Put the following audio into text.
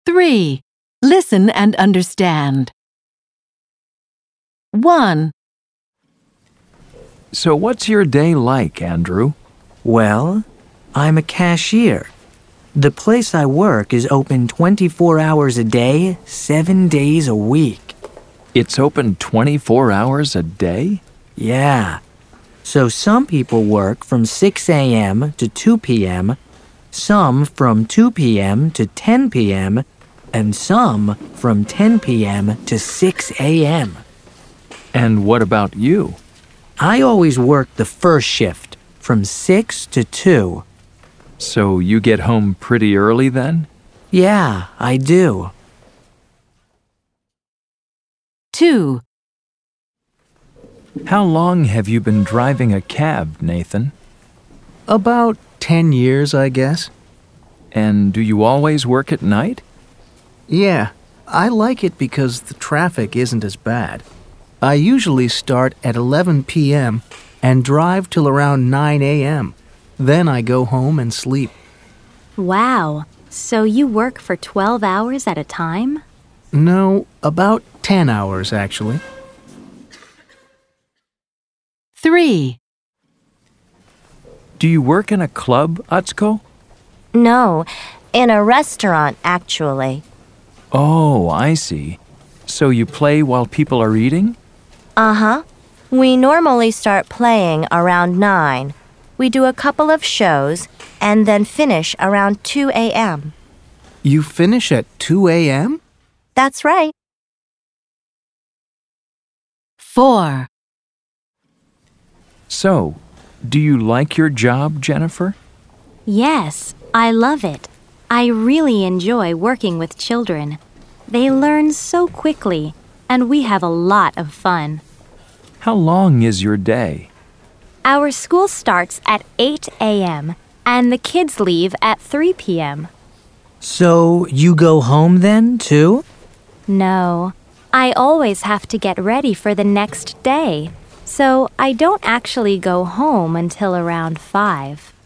3. Listen and understand. 1. So what's your day like, Andrew? Well, I'm a cashier. The place I work is open 24 hours a day, 7 days a week. It's open 24 hours a day? Yeah. So some people work from 6 a.m. to 2 p.m., some from 2 p.m. to 10 p.m., and some from 10 p.m. to 6 a.m. And what about you? I always work the first shift, from 6 to 2. So you get home pretty early then? Yeah, I do. 2. How long have you been driving a cab, Nathan? About 10 years, I guess. And do you always work at night? Yeah, I like it because the traffic isn't as bad. I usually start at 11 p.m. and drive till around 9 a.m. Then I go home and sleep. Wow, so you work for 12 hours at a time? No, about 10 hours actually. 3. Do you work in a club, Atsuko? No, in a restaurant, actually. Oh, I see. So you play while people are eating? Uh-huh. We normally start playing around 9. We do a couple of shows and then finish around 2 a.m. You finish at 2 a.m.? That's right. 4. So, do you like your job, Jennifer? Yes, I love it. I really enjoy working with children. They learn so quickly, and we have a lot of fun. How long is your day? Our school starts at 8 a.m., and the kids leave at 3 p.m. So you go home then, too? No, I always have to get ready for the next day, so I don't actually go home until around 5.